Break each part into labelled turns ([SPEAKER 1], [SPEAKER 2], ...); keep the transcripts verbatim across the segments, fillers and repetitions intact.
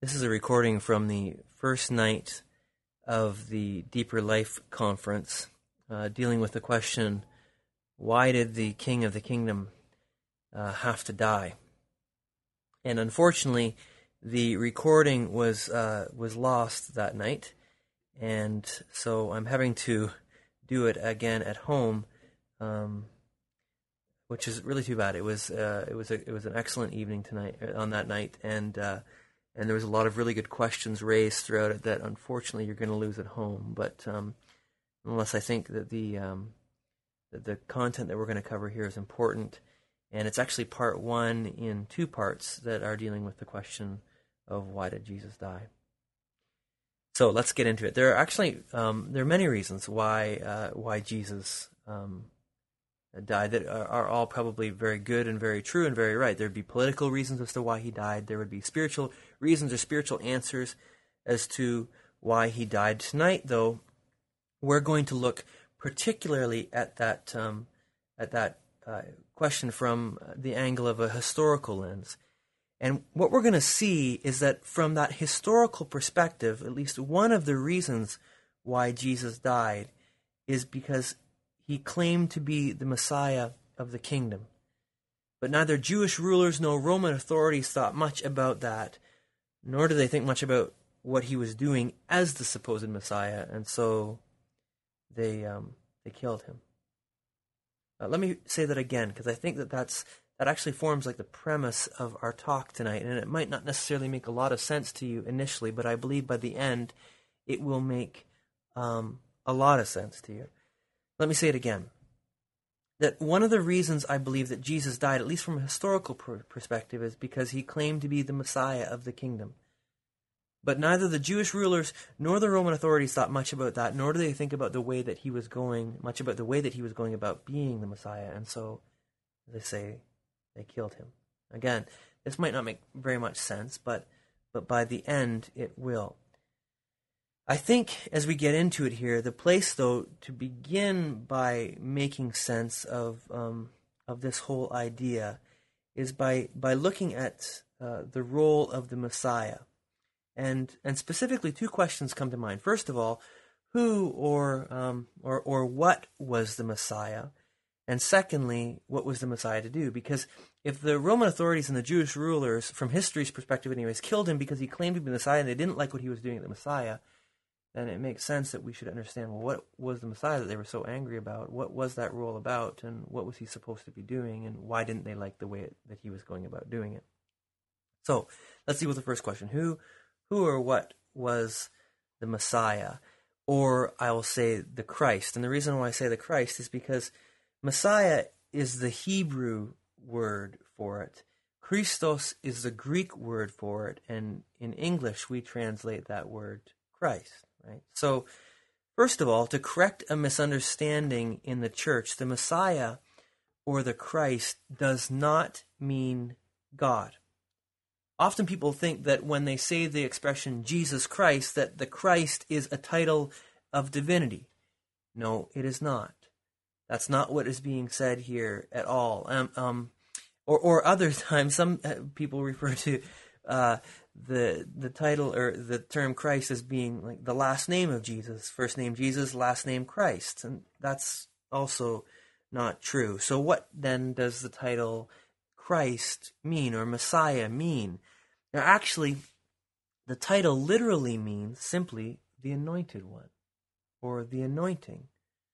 [SPEAKER 1] This is a recording from the first night of the Deeper Life Conference, uh, dealing with the question, why did the King of the Kingdom uh, have to die? And unfortunately, the recording was uh, was lost that night, and so I'm having to do it again at home, um, which is really too bad. It was uh, it was a, it was an excellent evening tonight on that night, and uh, and there was a lot of really good questions raised throughout it that unfortunately you're going to lose at home. But um, nonetheless, I think that the um, that the content that we're going to cover here is important, and it's actually part one in two parts that are dealing with the question of why did Jesus die. So let's get into it. There are actually um, there are many reasons why uh, why Jesus um, died that are, are all probably very good and very true and very right. There'd be political reasons as to why he died. There would be spiritual reasons or spiritual answers as to why he died. Tonight, though, we're going to look particularly at that um, at that uh, question from the angle of a historical lens. And what we're going to see is that from that historical perspective, at least one of the reasons why Jesus died is because he claimed to be the Messiah of the kingdom. But neither Jewish rulers nor Roman authorities thought much about that, nor did they think much about what he was doing as the supposed Messiah, and so they um, they killed him. Uh, let me say that again, because I think that that's That actually forms like the premise of our talk tonight, and it might not necessarily make a lot of sense to you initially, but I believe by the end it will make um, a lot of sense to you. Let me say it again. That one of the reasons I believe that Jesus died, at least from a historical pr- perspective, is because he claimed to be the Messiah of the kingdom. But neither the Jewish rulers nor the Roman authorities thought much about that, nor did they think about the way that he was going, much about the way that he was going about being the Messiah, and so they say, they killed him. Again, this might not make very much sense, but but by the end it will. I think as we get into it here, the place, though, to begin by making sense of um, of this whole idea is by by looking at uh, the role of the Messiah, and and specifically two questions come to mind. First of all, who or um, or or what was the Messiah? And secondly, what was the Messiah to do? Because if the Roman authorities and the Jewish rulers, from history's perspective anyways, killed him because he claimed to be the Messiah and they didn't like what he was doing at the Messiah, then it makes sense that we should understand, well, what was the Messiah that they were so angry about? What was that role about? And what was he supposed to be doing? And why didn't they like the way it, that he was going about doing it? So let's deal with the first question. Who, who or what was the Messiah? Or I will say the Christ. And the reason why I say the Christ is because Messiah is the Hebrew word for it. Christos is the Greek word for it, and in English we translate that word Christ, right? So, first of all, to correct a misunderstanding in the church, the Messiah or the Christ does not mean God. Often people think that when they say the expression Jesus Christ, that the Christ is a title of divinity. No, it is not. That's not what is being said here at all. Um, um, or, or other times, some people refer to uh, the the title or the term Christ as being like the last name of Jesus. First name Jesus, last name Christ. And that's also not true. So what then does the title Christ mean or Messiah mean? Now actually, the title literally means simply the anointed one or the anointing.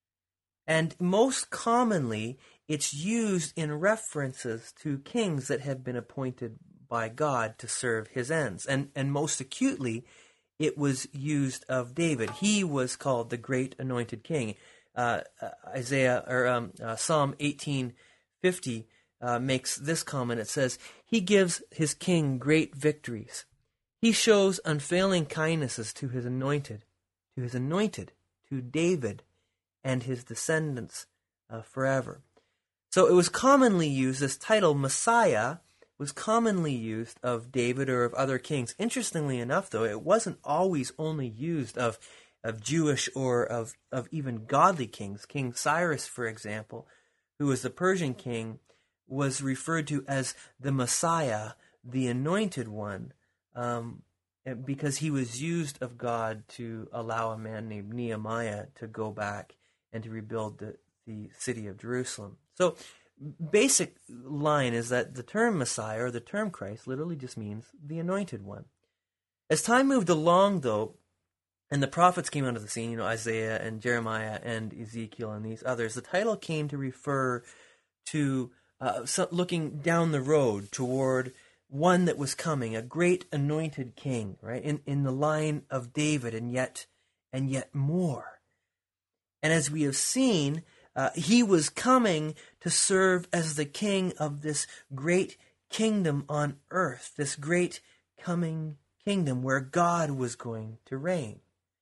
[SPEAKER 1] And most commonly, it's used in references to kings that have been appointed by God to serve his ends. And, and most acutely, it was used of David. He was called the great anointed king. Uh, Isaiah or um, uh, Psalm eighteen fifty uh, makes this comment. It says, "He gives his king great victories. He shows unfailing kindnesses to his anointed, to his anointed, to David, and his descendants uh, forever." So it was commonly used, this title, Messiah, was commonly used of David or of other kings. Interestingly enough, though, it wasn't always only used of, of Jewish or of, of even godly kings. King Cyrus, for example, who was the Persian king, was referred to as the Messiah, the anointed one. Um, because he was used of God to allow a man named Nehemiah to go back and to rebuild the, the city of Jerusalem. So basic line is that the term Messiah, or the term Christ, literally just means the anointed one. As time moved along, though, and the prophets came onto the scene, you know, Isaiah and Jeremiah and Ezekiel and these others, the title came to refer to uh, so looking down the road toward one that was coming, a great anointed king, right, in, in the line of David, and yet, and yet more. And as we have seen, uh, he was coming to serve as the king of this great kingdom on earth, this great coming kingdom where God was going to reign.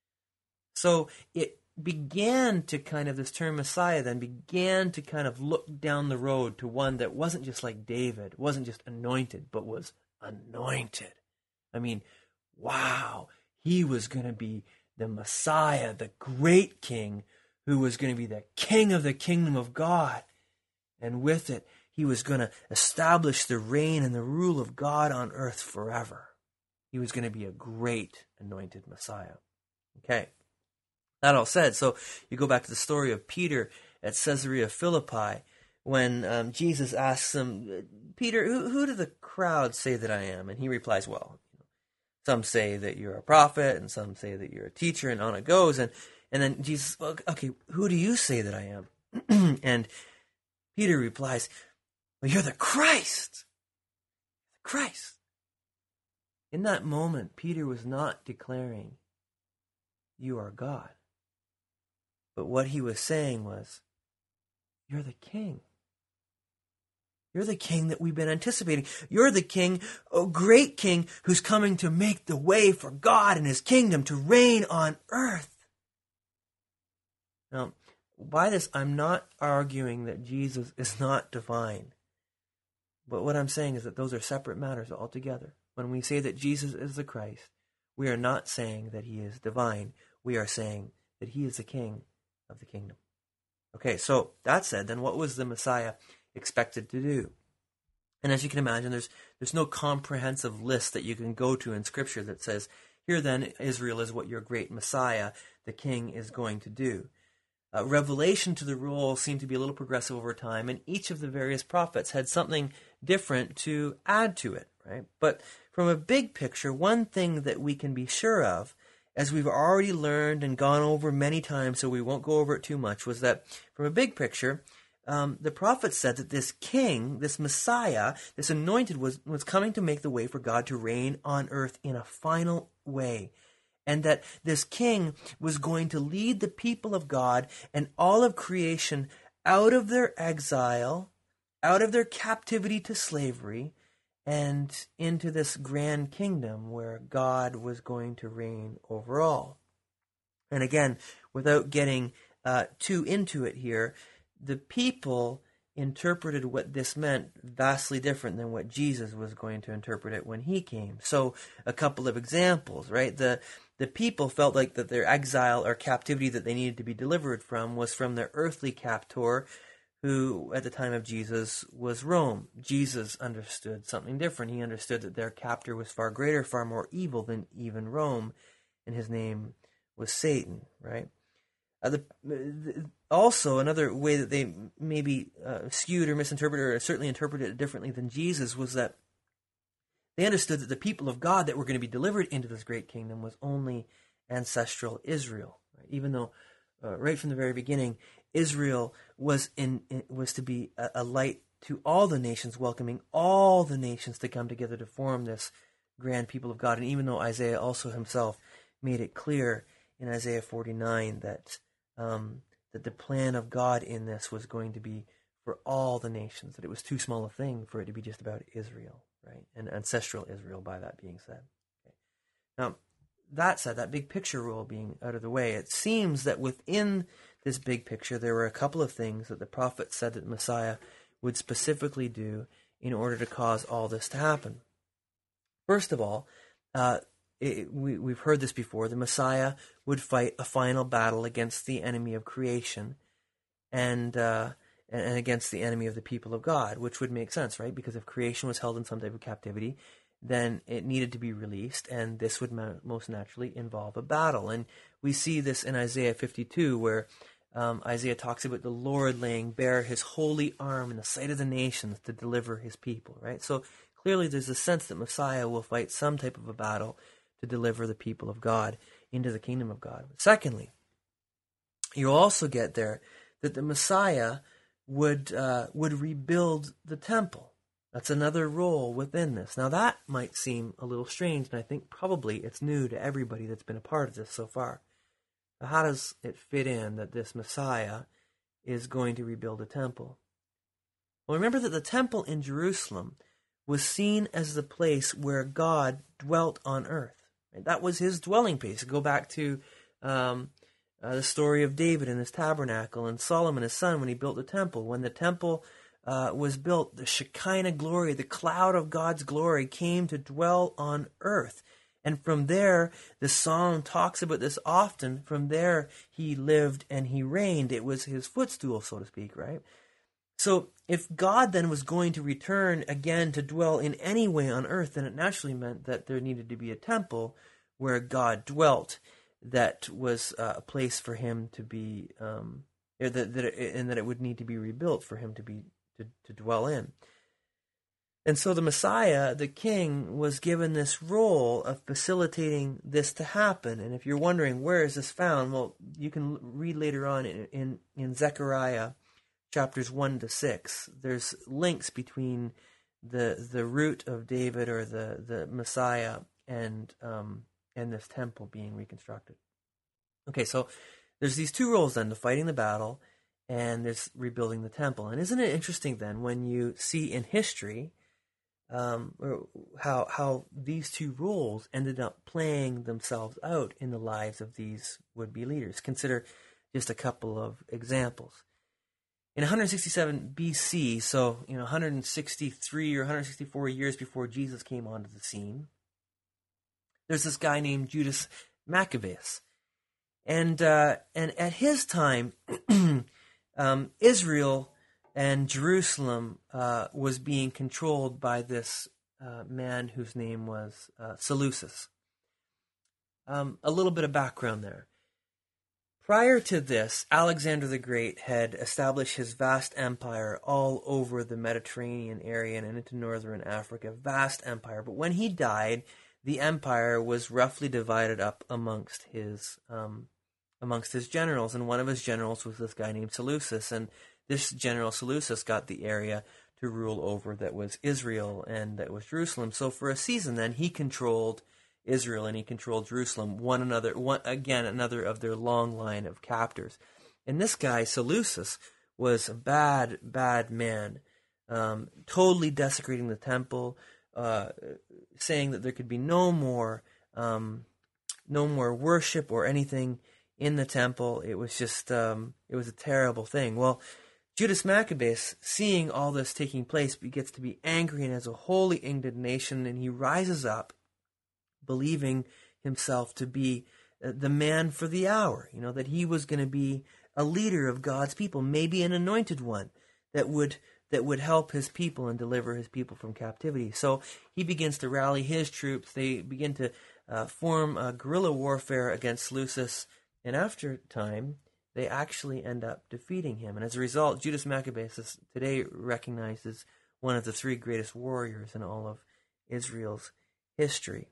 [SPEAKER 1] So it began to kind of, this term Messiah then began to kind of look down the road to one that wasn't just like David, wasn't just anointed, but was anointed. I mean, wow, he was going to be the Messiah, the great king who was going to be the king of the kingdom of God. And with it, he was going to establish the reign and the rule of God on earth forever. He was going to be a great anointed Messiah. Okay. That all said, so you go back to the story of Peter at Caesarea Philippi when um, Jesus asks him, Peter, who, who do the crowd say that I am? And he replies, well, some say that you're a prophet, and some say that you're a teacher, and on it goes. And, and then Jesus, well, okay, who do you say that I am? And Peter replies, well, you're the Christ. The Christ. In that moment, Peter was not declaring, you are God. But what he was saying was, you're the king. You're the king that we've been anticipating. You're the king, oh great king, who's coming to make the way for God and his kingdom to reign on earth. Now, by this, I'm not arguing that Jesus is not divine. But what I'm saying is that those are separate matters altogether. When we say that Jesus is the Christ, we are not saying that he is divine. We are saying that he is the king of the kingdom. Okay, so that said, then what was the Messiah expected to do? And as you can imagine, there's there's no comprehensive list that you can go to in Scripture that says, here then, Israel is what your great Messiah, the king, is going to do. Uh, revelation to the role seemed to be a little progressive over time, and each of the various prophets had something different to add to it, right? But from a big picture, one thing that we can be sure of, as we've already learned and gone over many times, so we won't go over it too much, was that from a big picture, um, the prophet said that this king, this Messiah, this anointed, was, was coming to make the way for God to reign on earth in a final way. And that this king was going to lead the people of God and all of creation out of their exile, out of their captivity to slavery, and into this grand kingdom where God was going to reign over all. And again, without getting uh, too into it here, the people interpreted what this meant vastly different than what Jesus was going to interpret it when he came. So a couple of examples, right? The the people felt like that their exile or captivity that they needed to be delivered from was from their earthly captor, who at the time of Jesus was Rome. Jesus understood something different. He understood that their captor was far greater, far more evil than even Rome, and his name was Satan, right? Uh, the, the, also, another way that they maybe uh, skewed or misinterpreted, or certainly interpreted it differently than Jesus, was that they understood that the people of God that were going to be delivered into this great kingdom was only ancestral Israel, right? Even though uh, right from the very beginning, Israel was in, in was to be a, a light to all the nations, welcoming all the nations to come together to form this grand people of God. And even though Isaiah also himself made it clear in Isaiah forty-nine that um, that the plan of God in this was going to be for all the nations, that it was too small a thing for it to be just about Israel, right? And ancestral Israel, by that being said. Okay. Now, that said, that big picture rule being out of the way, it seems that within this big picture, there were a couple of things that the prophet said that the Messiah would specifically do in order to cause all this to happen. First of all, uh, it, we, we've heard this before, the Messiah would fight a final battle against the enemy of creation and uh, and against the enemy of the people of God, which would make sense, right? Because if creation was held in some type of captivity, then it needed to be released, and this would most naturally involve a battle. And we see this in Isaiah fifty-two, where um, Isaiah talks about the Lord laying bare his holy arm in the sight of the nations to deliver his people, right? So clearly there's a sense that Messiah will fight some type of a battle to deliver the people of God into the kingdom of God. Secondly, you also get there that the Messiah would uh, would rebuild the temple. That's another role within this. Now that might seem a little strange, and I think probably it's new to everybody that's been a part of this so far. Now, how does it fit in that this Messiah is going to rebuild a temple? Well, remember that the temple in Jerusalem was seen as the place where God dwelt on earth. Right? That was his dwelling place. Go back to um, uh, the story of David and his tabernacle, and Solomon his son when he built the temple. When the temple uh, was built, the Shekinah glory, the cloud of God's glory, came to dwell on earth. And from there, the psalm talks about this often. From there, he lived and he reigned. It was his footstool, so to speak, right? So if God then was going to return again to dwell in any way on earth, then it naturally meant that there needed to be a temple where God dwelt that was uh, a place for him to be, um, that, that it, and that it would need to be rebuilt for him to be to, to dwell in. And so the Messiah, the King, was given this role of facilitating this to happen. And if you're wondering where is this found, well, you can read later on in in, in Zechariah chapters one to six. There's links between the the root of David, or the, the Messiah, and um, and this temple being reconstructed. Okay, so there's these two roles then: the fighting the battle, and there's rebuilding the temple. And isn't it interesting then when you see in history Um, how how these two roles ended up playing themselves out in the lives of these would-be leaders? Consider just a couple of examples. In one sixty-seven B C, so you know, one hundred sixty-three or one hundred sixty-four years before Jesus came onto the scene, there's this guy named Judas Maccabeus, and uh, and at his time, um, Israel and Jerusalem uh, was being controlled by this uh, man whose name was uh, Seleucus. Um, a little bit of background there. Prior to this, Alexander the Great had established his vast empire all over the Mediterranean area and into northern Africa. Vast empire. But when he died, the empire was roughly divided up amongst his um, amongst his generals, and one of his generals was this guy named Seleucus, and this general Seleucus got the area to rule over that was Israel and that was Jerusalem. So for a season then, he controlled Israel and he controlled Jerusalem, one another, one again, another of their long line of captors. And this guy, Seleucus, was a bad, bad man, um, totally desecrating the temple, uh, saying that there could be no more, um, no more worship or anything in the temple. It was just, um, it was a terrible thing. Well, Judas Maccabeus, seeing all this taking place, gets to be angry and has a holy indignation, and he rises up, believing himself to be the man for the hour, you know, that he was going to be a leader of God's people, maybe an anointed one that would that would help his people and deliver his people from captivity. So he begins to rally his troops. They begin to uh, form a guerrilla warfare against Seleucus, and after time, they actually end up defeating him. And as a result, Judas Maccabeus is today recognized as one of the three greatest warriors in all of Israel's history.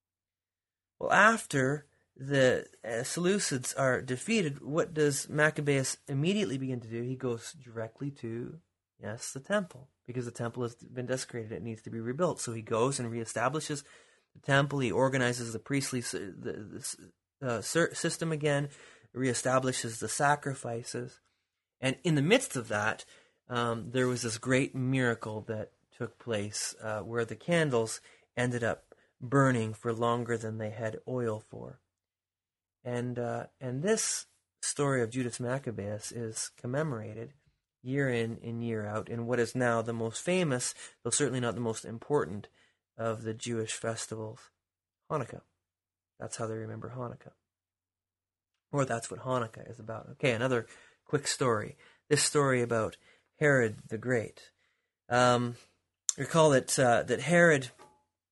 [SPEAKER 1] Well, after the uh, Seleucids are defeated, what does Maccabeus immediately begin to do? He goes directly to, yes, the temple, because the temple has been desecrated. It needs to be rebuilt. So he goes and reestablishes the temple. He organizes the priestly the, the, uh, system again, reestablishes the sacrifices, and in the midst of that, um, there was this great miracle that took place uh, where the candles ended up burning for longer than they had oil for, and uh, and this story of Judas Maccabeus is commemorated year in and year out in what is now the most famous, though certainly not the most important, of the Jewish festivals, Hanukkah. That's how they remember Hanukkah. Or that's what Hanukkah is about. Okay, another quick story. This story about Herod the Great. Um, recall that uh, that Herod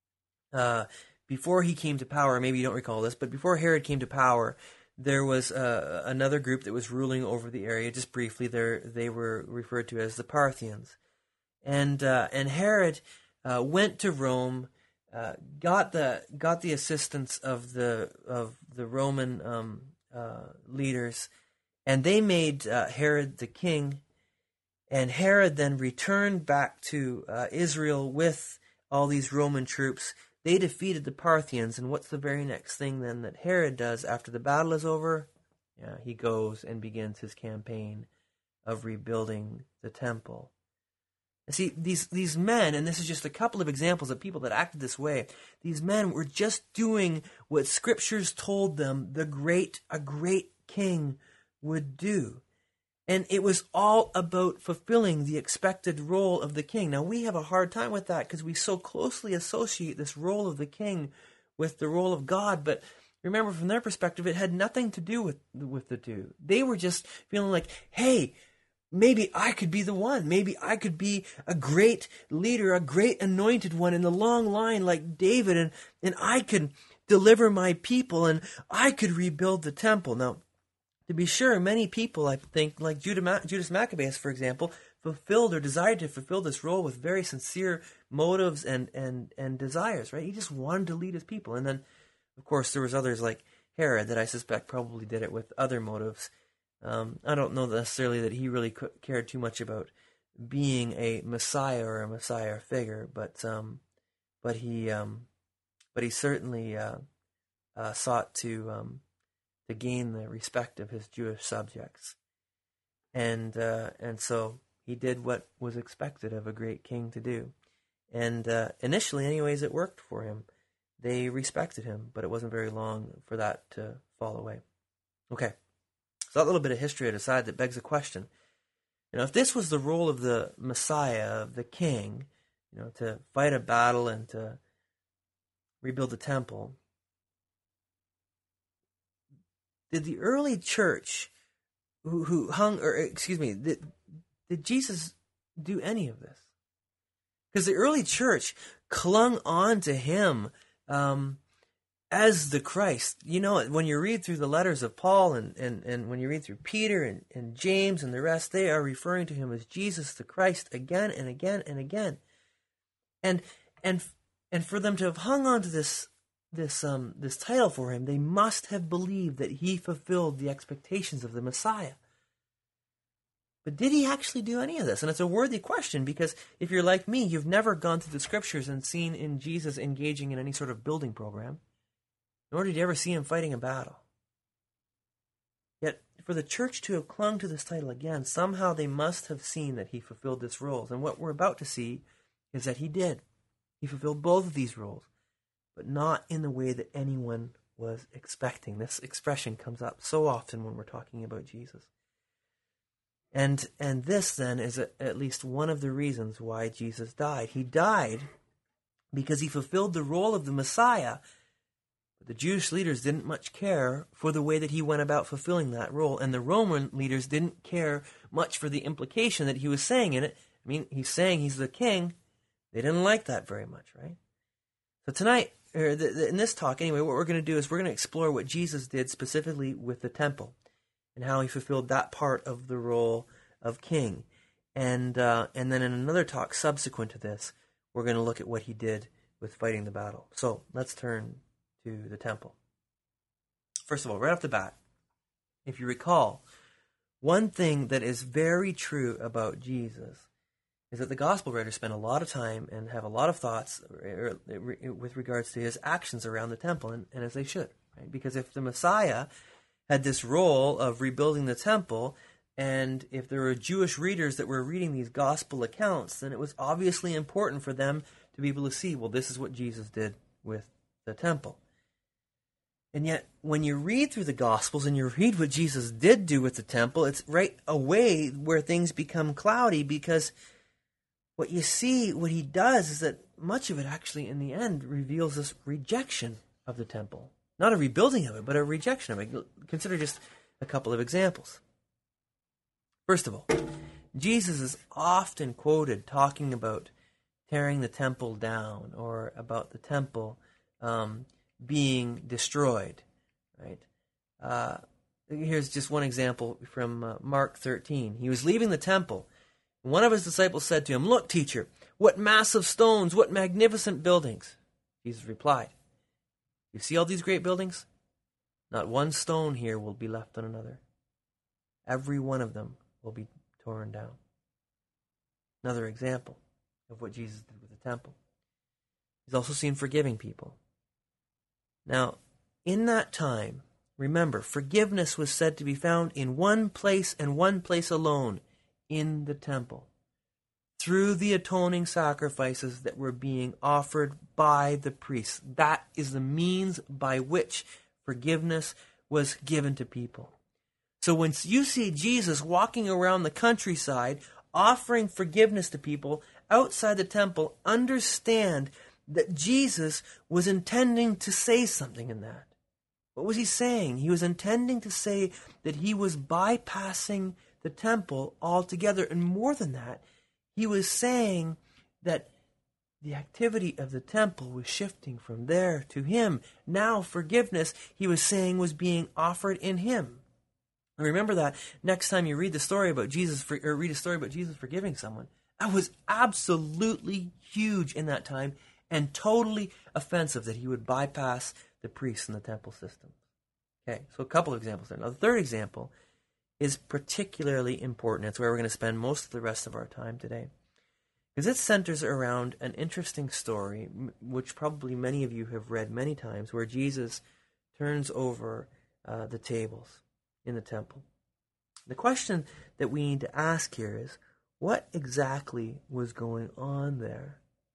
[SPEAKER 1] uh, before he came to power, maybe you don't recall this, but before Herod came to power, there was uh, another group that was ruling over the area. Just briefly, there they were referred to as the Parthians, and uh, and Herod uh, went to Rome, uh, got the got the assistance of the of the Roman um, uh, leaders, and they made uh, Herod the king. And Herod then returned back to uh, Israel with all these Roman troops. They defeated the Parthians, and what's the very next thing then that Herod does after the battle is over? Yeah, he goes and begins his campaign of rebuilding the temple. And see, these these men, and this is just a couple of examples of people that acted this way, these men were just doing what scriptures told them the great a great king would do. And it was all about fulfilling the expected role of the king. Now, we have a hard time with that because we so closely associate this role of the king with the role of God. But remember, from their perspective, it had nothing to do with, with the two. They were just feeling like, hey, maybe I could be the one. Maybe I could be a great leader, a great anointed one in the long line like David, and, and I could deliver my people, and I could rebuild the temple. Now, to be sure, many people, I think, like Judas Maccabeus, for example, fulfilled or desired to fulfill this role with very sincere motives and, and, and desires, right? He just wanted to lead his people. And then, of course, there was others like Herod that I suspect probably did it with other motives. Um, I don't know necessarily that he really cared too much about being a Messiah or a Messiah figure, but um, but he um, but he certainly uh, uh, sought to um, to gain the respect of his Jewish subjects, and uh, and so he did what was expected of a great king to do, and uh, initially, anyways, it worked for him. They respected him, but it wasn't very long for that to fall away. Okay, so that little bit of history aside, that begs a question. You know, if this was the role of the Messiah, of the king, you know, to fight a battle and to rebuild the temple, did the early church who, who hung, or excuse me, did, did Jesus do any of this? Because the early church clung on to him um, as the Christ. You know, when you read through the letters of Paul and, and, and when you read through Peter and, and James and the rest, they are referring to him as Jesus the Christ again and again and again. And and and for them to have hung on to this this um this title for him, they must have believed that he fulfilled the expectations of the Messiah. But did he actually do any of this? And it's a worthy question, because if you're like me, you've never gone through the scriptures and seen in Jesus engaging in any sort of building program, nor did you ever see him fighting a battle. Yet, for the church to have clung to this title again, somehow they must have seen that he fulfilled this role. And what we're about to see is that he did. He fulfilled both of these roles, but not in the way that anyone was expecting. This expression comes up so often when we're talking about Jesus. And and this, then, is a, at least one of the reasons why Jesus died. He died because he fulfilled the role of the Messiah, but the Jewish leaders didn't much care for the way that he went about fulfilling that role, and the Roman leaders didn't care much for the implication that he was saying in it. I mean, he's saying he's the king. They didn't like that very much, right? So tonight, or the, the, in this talk anyway, what we're going to do is we're going to explore what Jesus did specifically with the temple, and how he fulfilled that part of the role of king. And uh, and then in another talk subsequent to this, we're going to look at what he did with fighting the battle. So let's turn to the temple. First of all, right off the bat, if you recall, one thing that is very true about Jesus is that the gospel writers spend a lot of time and have a lot of thoughts with regards to his actions around the temple, and, and as they should, right? Because if the Messiah had this role of rebuilding the temple, and if there were Jewish readers that were reading these gospel accounts, then it was obviously important for them to be able to see, well, this is what Jesus did with the temple. And yet, when you read through the Gospels and you read what Jesus did do with the temple, it's right away where things become cloudy, because what you see, what he does, is that much of it actually, in the end, reveals this rejection of the temple. Not a rebuilding of it, but a rejection of it. Consider just a couple of examples. First of all, Jesus is often quoted talking about tearing the temple down or about the temple um, being destroyed, right? Uh, here's just one example from uh, Mark thirteen. He was leaving the temple. And one of his disciples said to him, "Look, teacher, what massive stones, what magnificent buildings." Jesus replied, "You see all these great buildings? Not one stone here will be left on another. Every one of them will be torn down." Another example of what Jesus did with the temple. He's also seen forgiving people. Now, in that time, remember, forgiveness was said to be found in one place and one place alone, in the temple, through the atoning sacrifices that were being offered by the priests. That is the means by which forgiveness was given to people. So when you see Jesus walking around the countryside, offering forgiveness to people outside the temple, understand that Jesus was intending to say something in that. What was he saying? He was intending to say that he was bypassing the temple altogether. And more than that, he was saying that the activity of the temple was shifting from there to him. Now forgiveness, he was saying, was being offered in him. And remember that next time you read the story about Jesus, for, or read a story about Jesus forgiving someone. That was absolutely huge in that time and totally offensive that he would bypass the priests in the temple system. Okay, so a couple of examples there. Now the third example is particularly important. It's where we're going to spend most of the rest of our time today. Because it centers around an interesting story, which probably many of you have read many times, where Jesus turns over uh, the tables in the temple. The question that we need to ask here is, what exactly was going on there?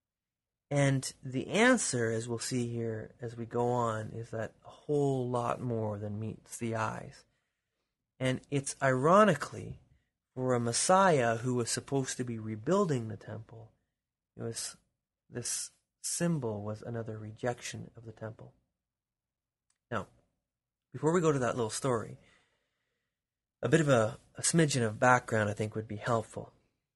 [SPEAKER 1] And the answer, as we'll see here as we go on, is that a whole lot more than meets the eyes. And it's ironically, for a Messiah who was supposed to be rebuilding the temple, it was this symbol was another rejection of the temple. Now, before we go to that little story, a bit of a, a smidgen of background I think would be helpful.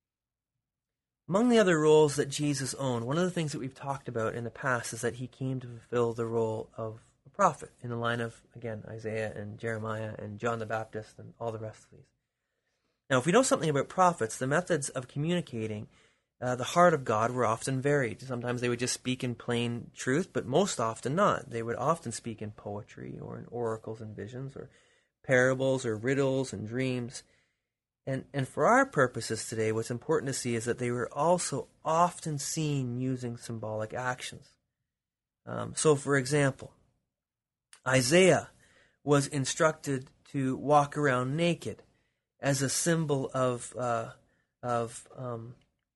[SPEAKER 1] Among the other roles that Jesus owned, one of the things that we've talked about in the past is that he came to fulfill the role of a prophet in the line of, again, Isaiah and Jeremiah and John the Baptist and all the rest of these. Now, if we know something about prophets, the methods of communicating uh, the heart of God were often varied. Sometimes they would just speak in plain truth, but most often not. They would often speak in poetry or in oracles and visions or parables or riddles and dreams. And, and for our purposes today, what's important to see is that they were also often seen using symbolic actions. Um, so, for example, Isaiah was instructed to walk around naked as a symbol of uh, of um,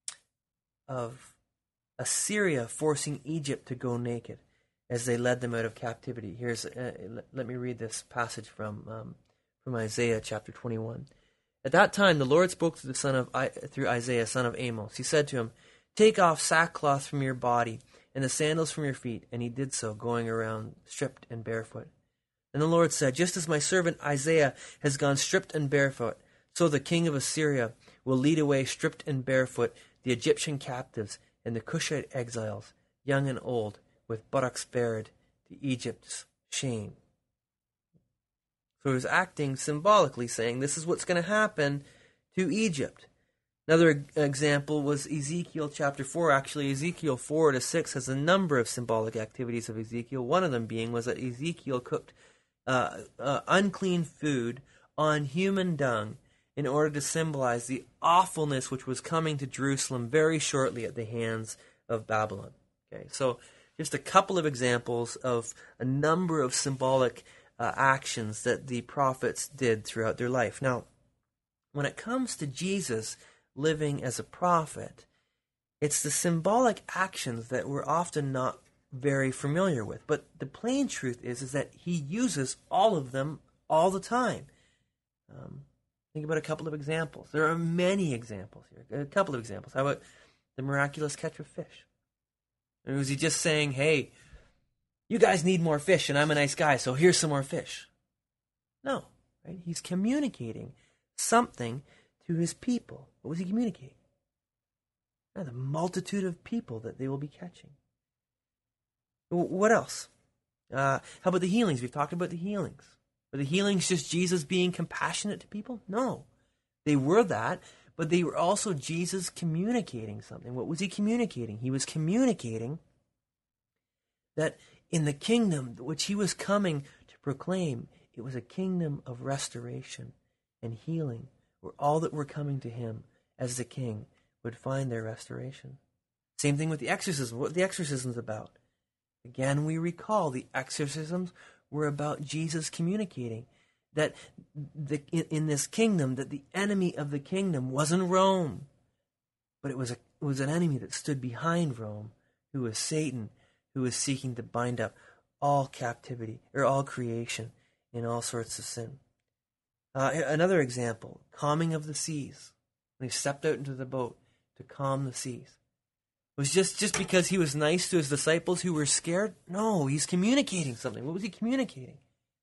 [SPEAKER 1] of Assyria forcing Egypt to go naked as they led them out of captivity. Here's uh, let me read this passage from um, from Isaiah chapter twenty-one. At that time, the Lord spoke to the son of I, through Isaiah, son of Amos. He said to him, "Take off sackcloth from your body and the sandals from your feet." And he did so, going around stripped and barefoot. And the Lord said, "Just as my servant Isaiah has gone stripped and barefoot, so the king of Assyria will lead away stripped and barefoot the Egyptian captives and the Cushite exiles, young and old, with buttocks bared, to Egypt's shame." So he was acting symbolically, saying this is what's going to happen to Egypt. Another example was Ezekiel chapter four. Actually, Ezekiel four to six has a number of symbolic activities of Ezekiel. One of them being was that Ezekiel cooked uh, uh, unclean food on human dung in order to symbolize the awfulness which was coming to Jerusalem very shortly at the hands of Babylon. Okay, so just a couple of examples of a number of symbolic uh, actions that the prophets did throughout their life. Now, when it comes to Jesus living as a prophet, it's the symbolic actions that we're often not very familiar with. But the plain truth is, is that he uses all of them all the time. Um, think about a couple of examples. There are many examples here. A couple of examples. How about the miraculous catch of fish? Or was he just saying, hey, you guys need more fish and I'm a nice guy, so here's some more fish? No, right? He's communicating something to his people. What was he communicating? Yeah, the multitude of people that they will be catching. What else? Uh, how about the healings? We've talked about the healings. Were the healings just Jesus being compassionate to people? No. They were that, but they were also Jesus communicating something. What was he communicating? He was communicating that in the kingdom which he was coming to proclaim, it was a kingdom of restoration and healing, where all that were coming to him as the king would find their restoration. Same thing with the exorcism. What the exorcism's about? Again, we recall the exorcisms were about Jesus communicating that the, in, in this kingdom, that the enemy of the kingdom wasn't Rome, but it was a, it was an enemy that stood behind Rome, who was Satan, who was seeking to bind up all captivity, or all creation, in all sorts of sin. Uh, another example, calming of the seas. When he stepped out into the boat to calm the seas. Was just, just because he was nice to his disciples who were scared? No, he's communicating something. What was he communicating?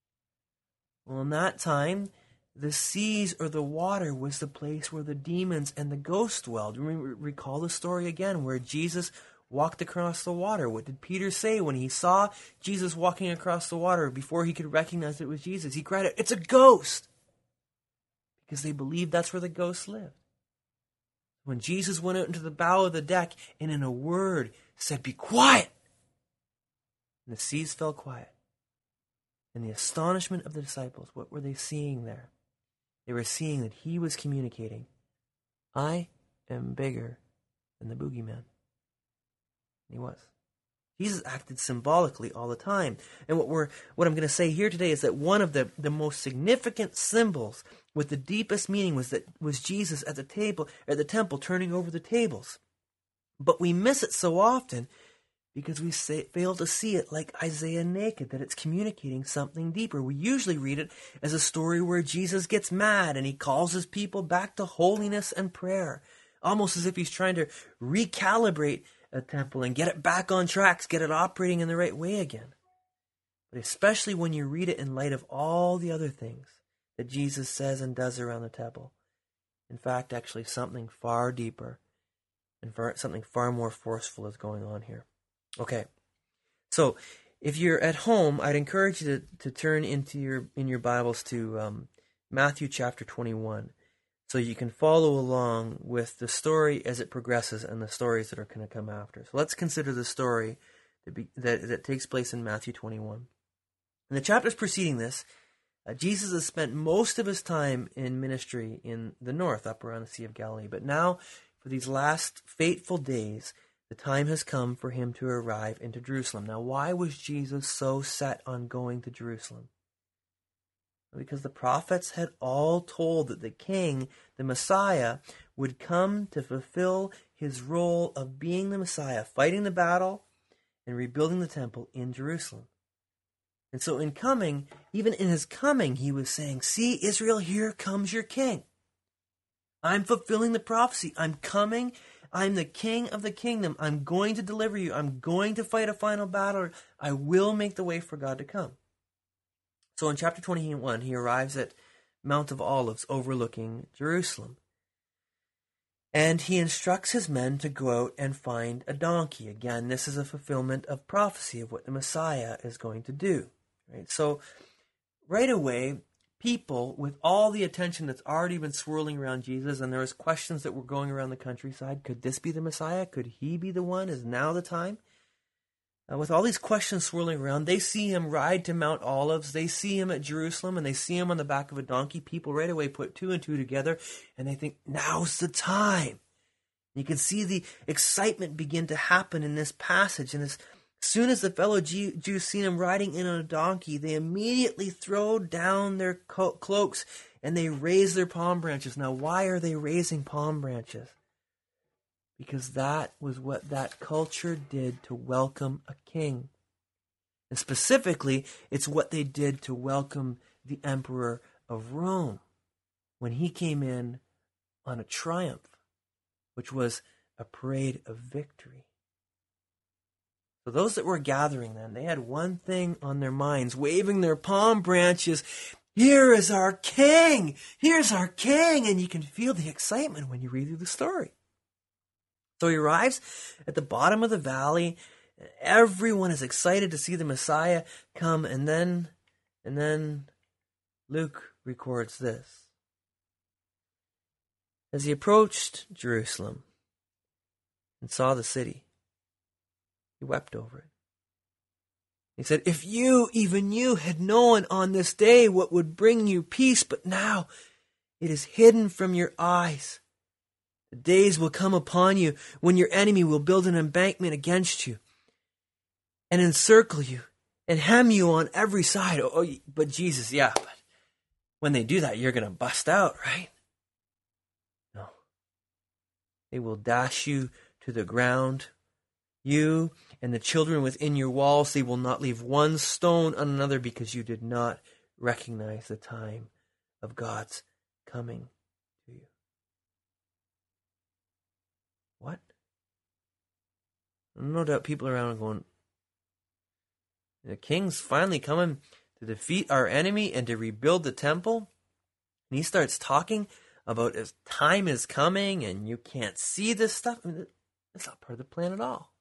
[SPEAKER 1] Well, in that time, the seas or the water was the place where the demons and the ghosts dwelled. Remember, recall the story again where Jesus walked across the water. What did Peter say when he saw Jesus walking across the water before he could recognize it was Jesus? He cried out, "It's a ghost!" Because they believed that's where the ghosts lived. When Jesus went out into the bow of the deck and in a word said, "Be quiet," and the seas fell quiet. And the astonishment of the disciples, what were they seeing there? They were seeing that he was communicating, "I am bigger than the boogeyman." And he was. Jesus acted symbolically all the time. And what we're what I'm going to say here today is that one of the, the most significant symbols with the deepest meaning was that was Jesus at the table at the temple turning over the tables. But we miss it so often because we say, fail to see it like Isaiah naked, that it's communicating something deeper. We usually read it as a story where Jesus gets mad and he calls his people back to holiness and prayer, almost as if he's trying to recalibrate a temple and get it back on tracks, get it operating in the right way again. But especially when you read it in light of all the other things that Jesus says and does around the temple. In fact, actually something far deeper and far, something far more forceful is going on here. Okay, so if you're at home, I'd encourage you to, to turn into your in your Bibles to um, Matthew chapter twenty-one, so you can follow along with the story as it progresses and the stories that are going to come after. So let's consider the story that, be, that, that takes place in Matthew twenty-one. In the chapters preceding this, uh, Jesus has spent most of his time in ministry in the north, up around the Sea of Galilee. But now, for these last fateful days, the time has come for him to arrive into Jerusalem. Now, why was Jesus so set on going to Jerusalem? Because the prophets had all told that the king, the Messiah, would come to fulfill his role of being the Messiah, fighting the battle and rebuilding the temple in Jerusalem. And so in coming, even in his coming, he was saying, "See, Israel, here comes your king. I'm fulfilling the prophecy. I'm coming. I'm the king of the kingdom. I'm going to deliver you. I'm going to fight a final battle. I will make the way for God to come." So in chapter twenty-one, he arrives at Mount of Olives overlooking Jerusalem. And he instructs his men to go out and find a donkey. Again, this is a fulfillment of prophecy of what the Messiah is going to do. Right? So right away, people, with all the attention that's already been swirling around Jesus, and there was questions that were going around the countryside, could this be the Messiah? Could he be the one? Is now the time? Uh, with all these questions swirling around, they see him ride to Mount Olives, they see him at Jerusalem, and they see him on the back of a donkey. People right away put two and two together, and they think, now's the time. You can see the excitement begin to happen in this passage, and as soon as the fellow Jew, Jews see him riding in on a donkey, they immediately throw down their co- cloaks, and they raise their palm branches. Now, why are they raising palm branches? Because that was what that culture did to welcome a king. And specifically, it's what they did to welcome the emperor of Rome when he came in on a triumph, which was a parade of victory. So those that were gathering then, they had one thing on their minds, waving their palm branches. Here is our king! Here's our king! And you can feel the excitement when you read through the story. So he arrives at the bottom of the valley. Everyone is excited to see the Messiah come. And then, and then Luke records this. As he approached Jerusalem and saw the city, he wept over it. He said, if you, even you, had known on this day what would bring you peace, but now it is hidden from your eyes. The days will come upon you when your enemy will build an embankment against you and encircle you and hem you on every side. Oh, but Jesus, yeah, but when they do that, you're going to bust out, right? No. They will dash you to the ground. You and the children within your walls, they will not leave one stone on another because you did not recognize the time of God's coming to you. What? No doubt people around are going, the king's finally coming to defeat our enemy and to rebuild the temple. And he starts talking about if time is coming and you can't see this stuff. I mean, that's not part of the plan at all.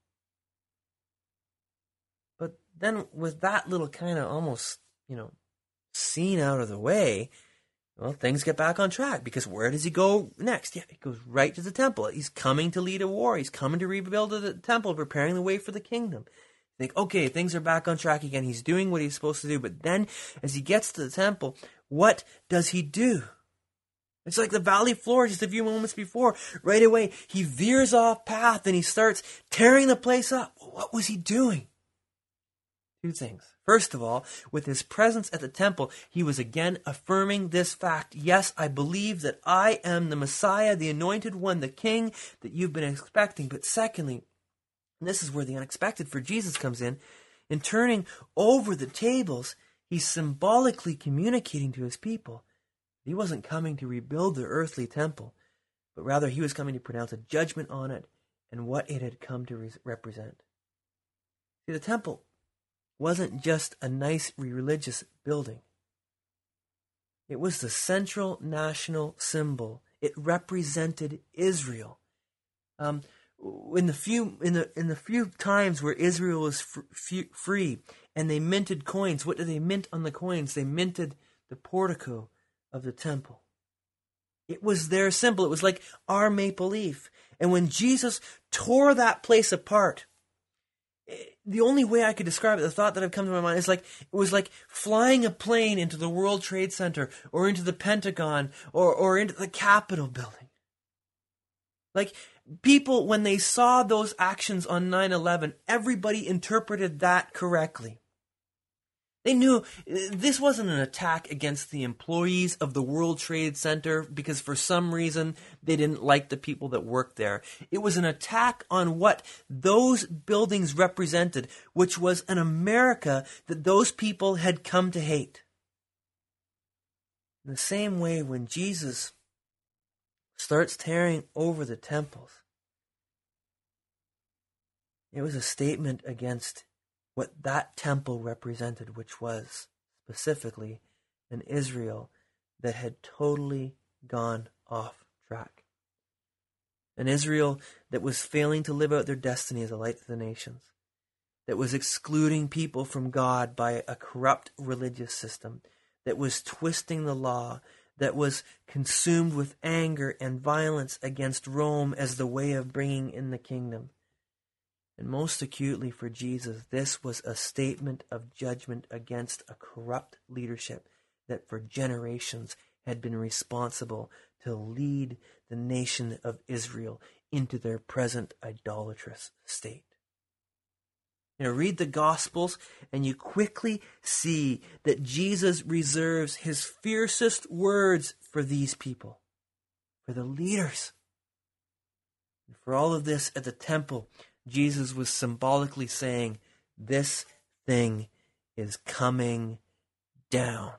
[SPEAKER 1] But then with that little kind of almost, you know, scene out of the way, well, things get back on track, because where does he go next? Yeah, he goes right to the temple. He's coming to lead a war. He's coming to rebuild the temple, preparing the way for the kingdom. You think, okay, things are back on track again. He's doing what he's supposed to do. But then as he gets to the temple, what does he do? It's like the valley floor just a few moments before. Right away, he veers off path and he starts tearing the place up. What was he doing? Two things. First of all, with his presence at the temple, he was again affirming this fact. Yes, I believe that I am the Messiah, the anointed one, the king that you've been expecting. But secondly, and this is where the unexpected for Jesus comes in, in turning over the tables, he's symbolically communicating to his people. He wasn't coming to rebuild the earthly temple, but rather he was coming to pronounce a judgment on it and what it had come to re- represent. See, the temple wasn't just a nice religious building. It was the central national symbol. It represented Israel. Um, in the few in the in the few times where Israel was fr- f- free and they minted coins, what did they mint on the coins? They minted the portico of the temple. It was their symbol. It was like our maple leaf. And when Jesus tore that place apart, the only way I could describe it, the thought that had come to my mind, is like it was like flying a plane into the World Trade Center or into the Pentagon or, or into the Capitol building. Like people, when they saw those actions on nine eleven, everybody interpreted that correctly. They knew this wasn't an attack against the employees of the World Trade Center because for some reason they didn't like the people that worked there. It was an attack on what those buildings represented, which was an America that those people had come to hate. In the same way, when Jesus starts tearing over the temples, it was a statement against what that temple represented, which was specifically an Israel that had totally gone off track. An Israel that was failing to live out their destiny as a light to the nations, that was excluding people from God by a corrupt religious system, that was twisting the law, that was consumed with anger and violence against Rome as the way of bringing in the kingdom. And most acutely for Jesus, this was a statement of judgment against a corrupt leadership that for generations had been responsible to lead the nation of Israel into their present idolatrous state. You know, read the Gospels and you quickly see that Jesus reserves his fiercest words for these people, for the leaders. And for all of this at the temple, Jesus was symbolically saying, this thing is coming down.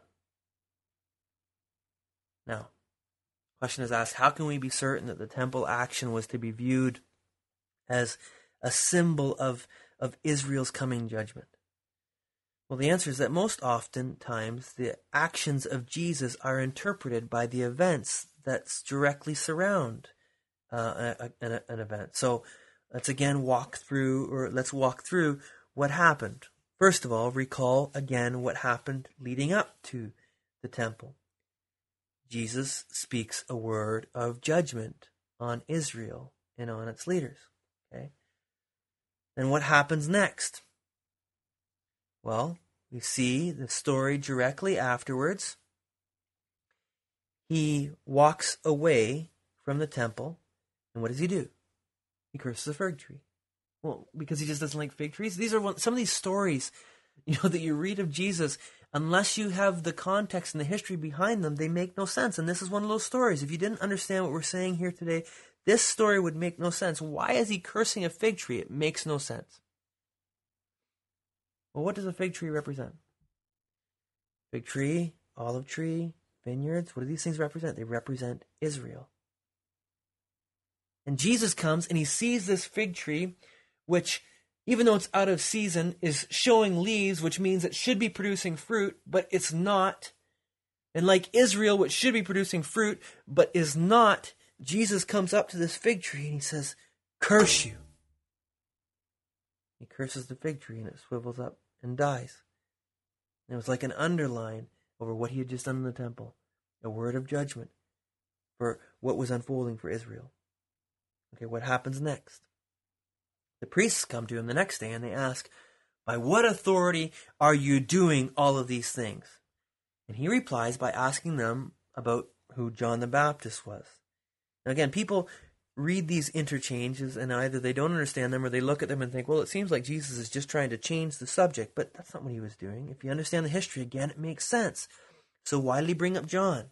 [SPEAKER 1] Now, the question is asked, how can we be certain that the temple action was to be viewed as a symbol of, of Israel's coming judgment? Well, the answer is that most oftentimes the actions of Jesus are interpreted by the events that directly surround uh, a, an, an event. So let's again walk through, or let's walk through what happened. First of all, recall again what happened leading up to the temple. Jesus speaks a word of judgment on Israel and on its leaders. Okay. Then what happens next? Well, we see the story directly afterwards. He walks away from the temple, and what does he do? He curses a fig tree. Well, because he just doesn't like fig trees. These are one, some of these stories, you know, that you read of Jesus. Unless you have the context and the history behind them, they make no sense. And this is one of those stories. If you didn't understand what we're saying here today, this story would make no sense. Why is he cursing a fig tree? It makes no sense. Well, what does a fig tree represent? Fig tree, olive tree, vineyards. What do these things represent? They represent Israel. And Jesus comes and he sees this fig tree, which, even though it's out of season, is showing leaves, which means it should be producing fruit, but it's not. And like Israel, which should be producing fruit, but is not, Jesus comes up to this fig tree and he says, "Curse you." He curses the fig tree and it swivels up and dies. And it was like an underline over what he had just done in the temple, a word of judgment for what was unfolding for Israel. Okay, what happens next? The priests come to him the next day and they ask, "By what authority are you doing all of these things?" And he replies by asking them about who John the Baptist was. Now again, people read these interchanges and either they don't understand them or they look at them and think, well, it seems like Jesus is just trying to change the subject, but that's not what he was doing. If you understand the history again, it makes sense. So why did he bring up John?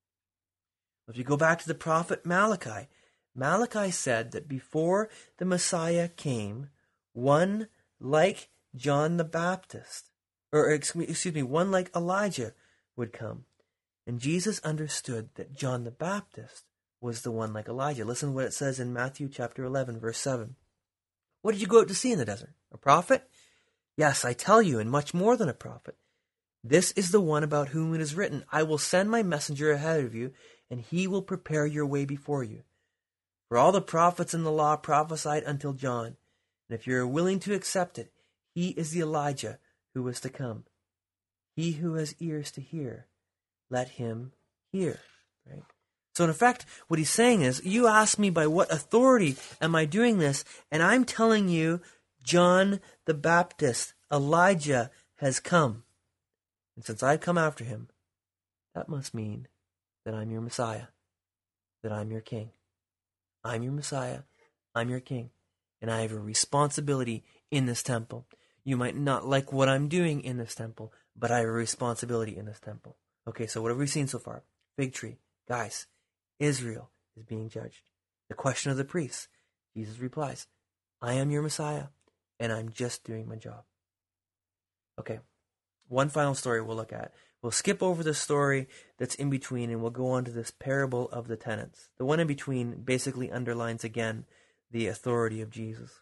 [SPEAKER 1] If you go back to the prophet Malachi, Malachi said that before the Messiah came, one like John the Baptist, or excuse me, one like Elijah would come. And Jesus understood that John the Baptist was the one like Elijah. Listen to what it says in Matthew chapter eleven, verse seven. "What did you go out to see in the desert? A prophet? Yes, I tell you, and much more than a prophet. This is the one about whom it is written, I will send my messenger ahead of you, and he will prepare your way before you. For all the prophets in the law prophesied until John, and if you are willing to accept it, he is the Elijah who was to come. He who has ears to hear, let him hear." Right? So in effect, what he's saying is, you ask me by what authority am I doing this, and I'm telling you, John the Baptist, Elijah, has come. And since I've come after him, that must mean that I'm your Messiah, that I'm your king. I'm your Messiah, I'm your king, and I have a responsibility in this temple. You might not like what I'm doing in this temple, but I have a responsibility in this temple. Okay, so what have we seen so far? Fig tree. Guys, Israel is being judged. The question of the priests. Jesus replies, I am your Messiah, and I'm just doing my job. Okay, one final story we'll look at. We'll skip over the story that's in between, and we'll go on to this parable of the tenants. The one in between basically underlines again the authority of Jesus.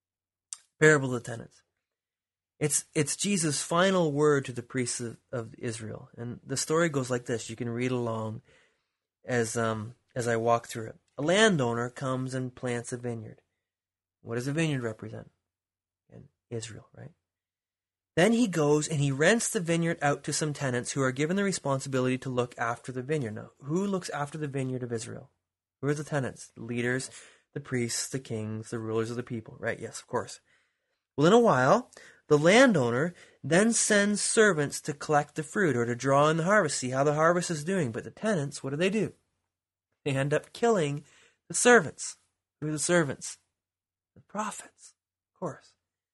[SPEAKER 1] Parable of the tenants. It's it's Jesus' final word to the priests of, of Israel, and the story goes like this. You can read along as um as I walk through it. A landowner comes and plants a vineyard. What does a vineyard represent? And Israel, right? Then he goes and he rents the vineyard out to some tenants who are given the responsibility to look after the vineyard. Now, who looks after the vineyard of Israel? Who are the tenants? The leaders, the priests, the kings, the rulers of the people, right? Yes, of course. Well, in a while, the landowner then sends servants to collect the fruit or to draw in the harvest, see how the harvest is doing. But the tenants, what do they do? They end up killing the servants. Who are the servants? The prophets, of course.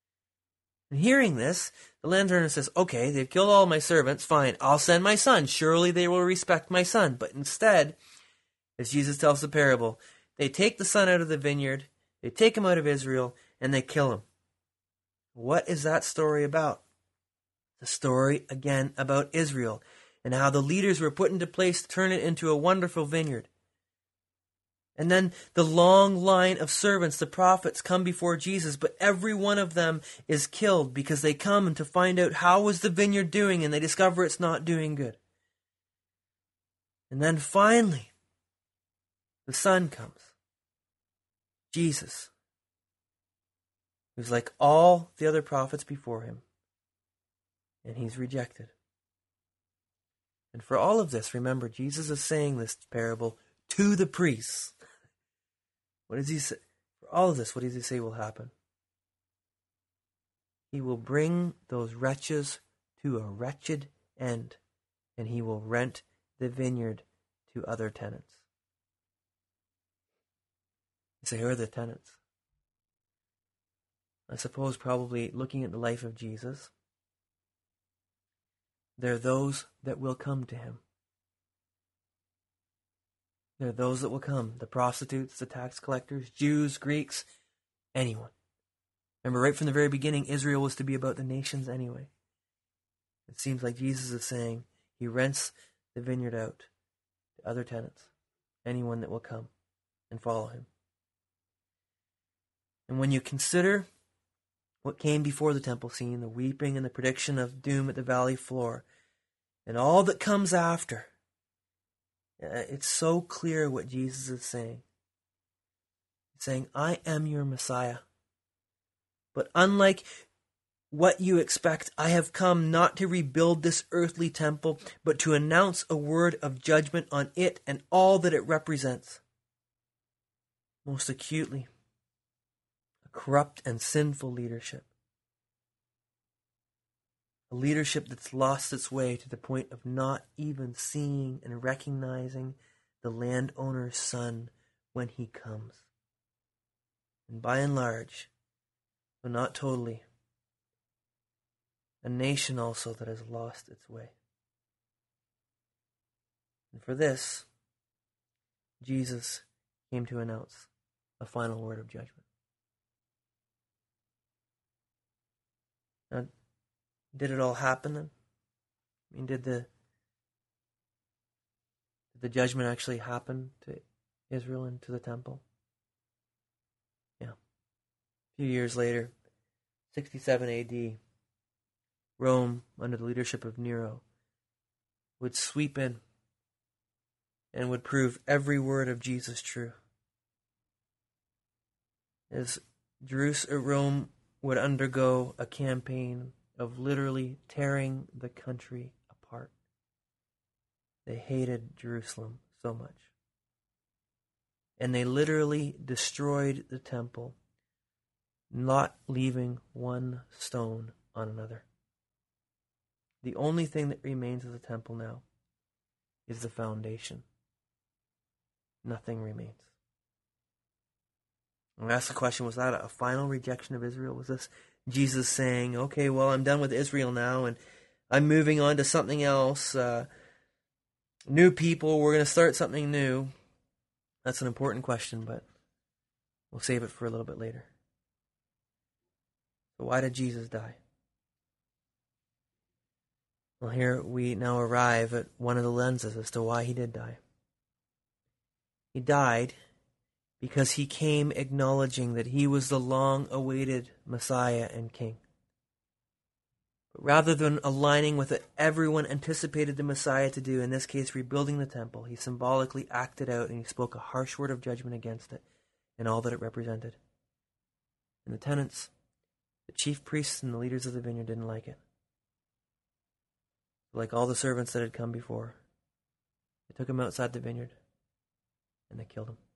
[SPEAKER 1] And hearing this, the landowner says, okay, they've killed all my servants, fine, I'll send my son. Surely they will respect my son. But instead, as Jesus tells the parable, they take the son out of the vineyard, they take him out of Israel, and they kill him. What is that story about? The story, again, about Israel and how the leaders were put into place to turn it into a wonderful vineyard. And then the long line of servants, the prophets, come before Jesus, but every one of them is killed because they come to find out how is the vineyard doing, and they discover it's not doing good. And then finally, the son comes. Jesus, who's like all the other prophets before him, and he's rejected. And for all of this, remember, Jesus is saying this parable to the priests. What does he say? For all of this, what does he say will happen? He will bring those wretches to a wretched end, and he will rent the vineyard to other tenants. You say, who are the tenants? I suppose probably looking at the life of Jesus, they're those that will come to him. They're those that will come. The prostitutes, the tax collectors, Jews, Greeks, anyone. Remember, right from the very beginning, Israel was to be about the nations anyway. It seems like Jesus is saying he rents the vineyard out to other tenants, anyone that will come and follow him. And when you consider what came before the temple scene, the weeping and the prediction of doom at the valley floor, and all that comes after, it's so clear what Jesus is saying. He's saying, I am your Messiah. But unlike what you expect, I have come not to rebuild this earthly temple, but to announce a word of judgment on it and all that it represents. Most acutely, a corrupt and sinful leadership. A leadership that's lost its way to the point of not even seeing and recognizing the landowner's son when he comes. And by and large, but not totally, a nation also that has lost its way. And for this, Jesus came to announce a final word of judgment. Now, did it all happen then? I mean, did the did the judgment actually happen to Israel and to the temple? Yeah. A few years later, sixty-seven A D, Rome, under the leadership of Nero, would sweep in and would prove every word of Jesus true. As Jerusalem, Rome would undergo a campaign of literally tearing the country apart. They hated Jerusalem so much. And they literally destroyed the temple, not leaving one stone on another. The only thing that remains of the temple now is the foundation. Nothing remains. And I ask the question, was that a final rejection of Israel? Was this Jesus saying, okay, well, I'm done with Israel now, and I'm moving on to something else, uh, new people, we're going to start something new? That's an important question, but we'll save it for a little bit later. So why did Jesus die? Well, here we now arrive at one of the lenses as to why he did die. He died because he came acknowledging that he was the long-awaited Messiah and King. But rather than aligning with what everyone anticipated the Messiah to do, in this case rebuilding the temple, he symbolically acted out and he spoke a harsh word of judgment against it and all that it represented. And the tenants, the chief priests and the leaders of the vineyard didn't like it. Like all the servants that had come before, they took him outside the vineyard and they killed him.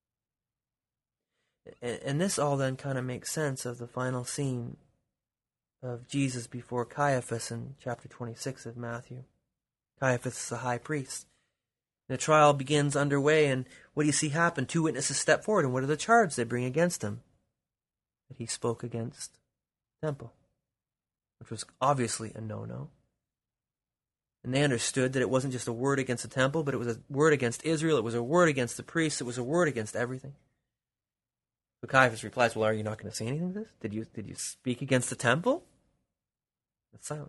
[SPEAKER 1] And this all then kind of makes sense of the final scene of Jesus before Caiaphas in chapter twenty-six of Matthew. Caiaphas is the high priest. The trial begins underway, and what do you see happen? Two witnesses step forward, and what are the charges they bring against him? That he spoke against the temple, which was obviously a no-no. And they understood that it wasn't just a word against the temple, but it was a word against Israel, it was a word against the priests, it was a word against everything. So Caiaphas replies, well, are you not going to say anything to this? Did you, did you speak against the temple? That's silence.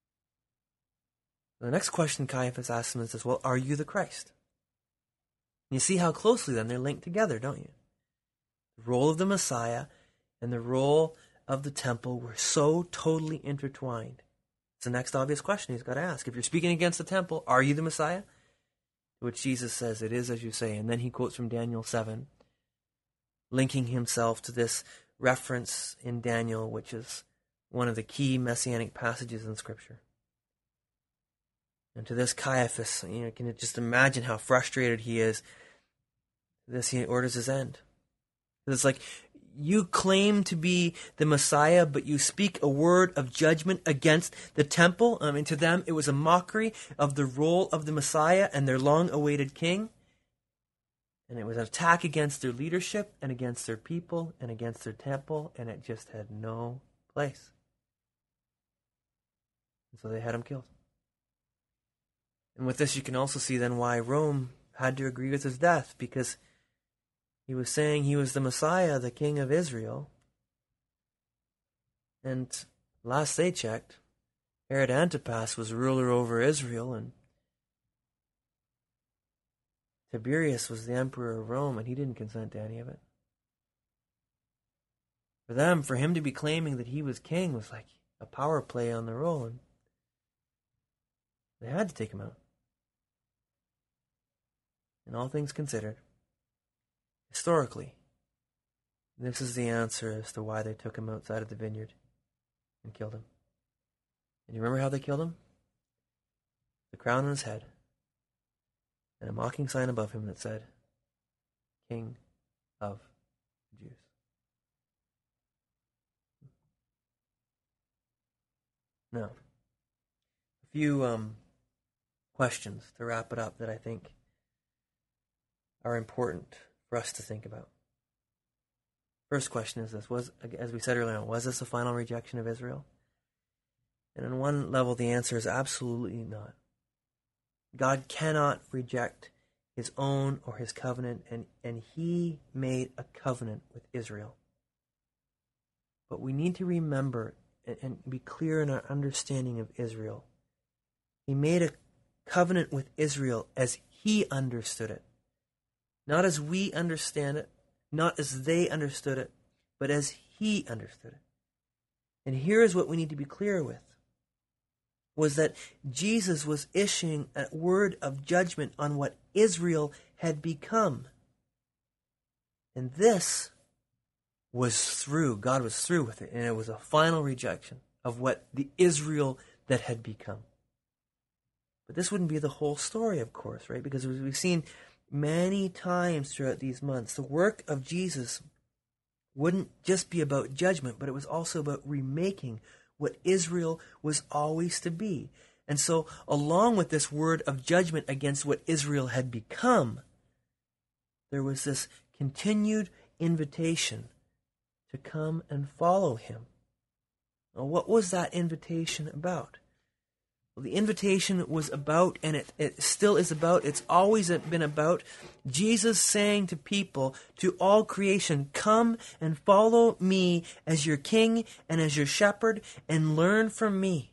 [SPEAKER 1] The next question Caiaphas asks him is this, well, are you the Christ? And you see how closely then they're linked together, don't you? The role of the Messiah and the role of the temple were so totally intertwined. It's the next obvious question he's got to ask. If you're speaking against the temple, are you the Messiah? To which Jesus says, it is as you say. And then he quotes from Daniel seven. linking himself to this reference in Daniel, which is one of the key messianic passages in Scripture. And to this Caiaphas, you know, can you just imagine how frustrated he is? This he orders his end. It's like, you claim to be the Messiah, but you speak a word of judgment against the temple. I mean, to them, it was a mockery of the role of the Messiah and their long-awaited king. And it was an attack against their leadership and against their people and against their temple, and it just had no place. And so they had him killed. And with this, you can also see then why Rome had to agree with his death, because he was saying he was the Messiah, the King of Israel. And last they checked, Herod Antipas was ruler over Israel, and Tiberius was the emperor of Rome, and he didn't consent to any of it. For them, for him to be claiming that he was king was like a power play on the role, and they had to take him out. And all things considered, historically, this is the answer as to why they took him outside of the vineyard and killed him. And you remember how they killed him? The crown on his head and a mocking sign above him that said, King of the Jews. Now, a few um, questions to wrap it up that I think are important for us to think about. First question is this: was, as we said earlier, was this a final rejection of Israel? And on one level, the answer is absolutely not. God cannot reject his own or his covenant, and, and he made a covenant with Israel. But we need to remember and, and be clear in our understanding of Israel. He made a covenant with Israel as he understood it. Not as we understand it, not as they understood it, but as he understood it. And here is what we need to be clear with, was that Jesus was issuing a word of judgment on what Israel had become. And this was through, God was through with it, and it was a final rejection of what the Israel that had become. But this wouldn't be the whole story, of course, right? Because as we've seen many times throughout these months, the work of Jesus wouldn't just be about judgment, but it was also about remaking what Israel was always to be. And so, along with this word of judgment against what Israel had become, there was this continued invitation to come and follow him. Now, what was that invitation about? Well, the invitation was about, and it, it still is about, it's always been about Jesus saying to people, to all creation, come and follow me as your king and as your shepherd, and learn from me.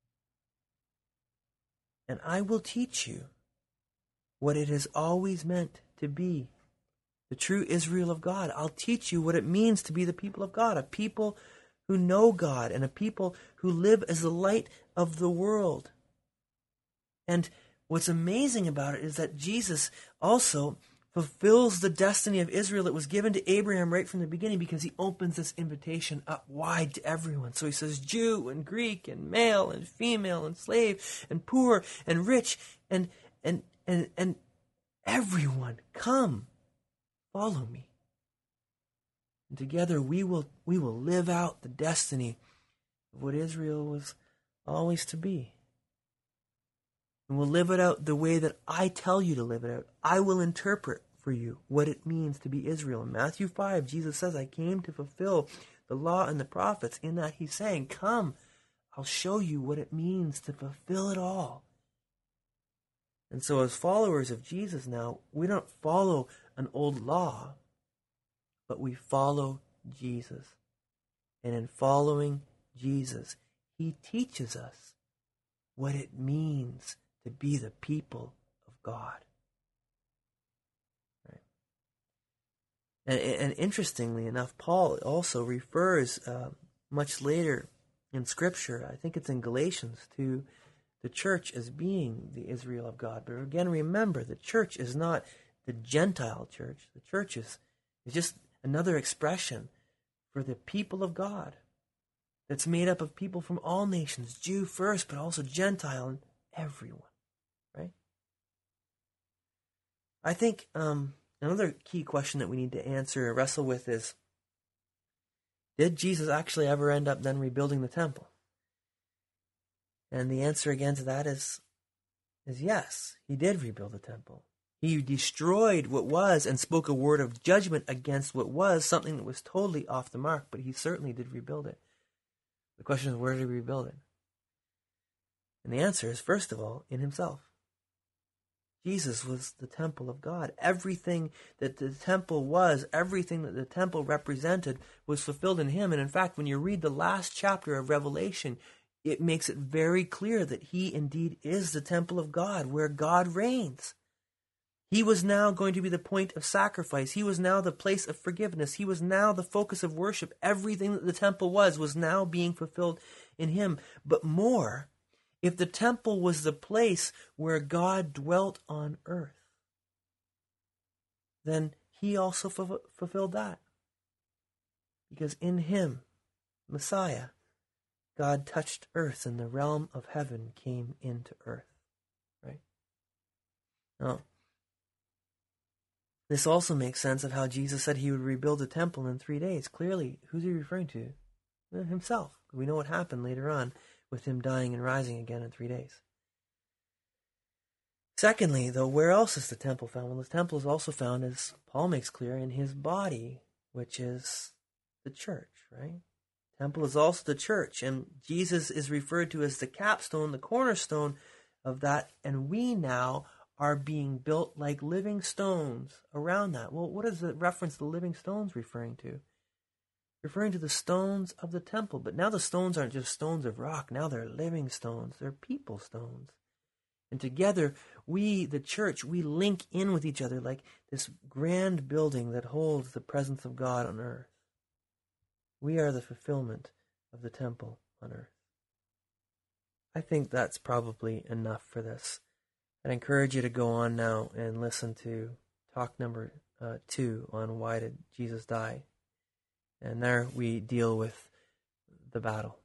[SPEAKER 1] And I will teach you what it has always meant to be the true Israel of God. I'll teach you what it means to be the people of God, a people who know God and a people who live as the light of the world. And what's amazing about it is that Jesus also fulfills the destiny of Israel that was given to Abraham right from the beginning, because he opens this invitation up wide to everyone. So he says Jew and Greek and male and female and slave and poor and rich and and and, and everyone, come, follow me. And together we will we will live out the destiny of what Israel was always to be. And we'll live it out the way that I tell you to live it out. I will interpret for you what it means to be Israel. In Matthew five, Jesus says, I came to fulfill the law and the prophets. In that he's saying, come, I'll show you what it means to fulfill it all. And so as followers of Jesus now, we don't follow an old law, but we follow Jesus. And in following Jesus, he teaches us what it means to be the people of God. Right. And, and interestingly enough, Paul also refers uh, much later in Scripture, I think it's in Galatians, to the church as being the Israel of God. But again, remember, the church is not the Gentile church. The church is, is just another expression for the people of God that's made up of people from all nations, Jew first, but also Gentile and everyone, right? I think um, another key question that we need to answer or wrestle with is, did Jesus actually ever end up then rebuilding the temple? And the answer again to that is, is yes, he did rebuild the temple. He destroyed what was and spoke a word of judgment against what was, something that was totally off the mark, but he certainly did rebuild it. The question is, where did he rebuild it? And the answer is, first of all, in himself. Jesus was the temple of God. Everything that the temple was, everything that the temple represented was fulfilled in him. And in fact, when you read the last chapter of Revelation, it makes it very clear that he indeed is the temple of God, where God reigns. He was now going to be the point of sacrifice. He was now the place of forgiveness. He was now the focus of worship. Everything that the temple was, was now being fulfilled in him. But more, if the temple was the place where God dwelt on earth, then he also f- fulfilled that. Because in him, Messiah, God touched earth and the realm of heaven came into earth. Right? Now, this also makes sense of how Jesus said he would rebuild the temple in three days. Clearly, who's he referring to? Himself. We know what happened later on with him dying and rising again in three days. Secondly, though, where else is the temple found? Well, the temple is also found, as Paul makes clear, in his body, which is the church, right? Temple is also the church, and Jesus is referred to as the capstone, the cornerstone of that, and we now are being built like living stones around that. Well, what is the reference to living stones referring to? Referring to the stones of the temple. But now the stones aren't just stones of rock. Now they're living stones. They're people stones. And together, we, the church, we link in with each other like this grand building that holds the presence of God on earth. We are the fulfillment of the temple on earth. I think that's probably enough for this. I'd encourage you to go on now and listen to talk number uh, two on why did Jesus die. And there we deal with the battle.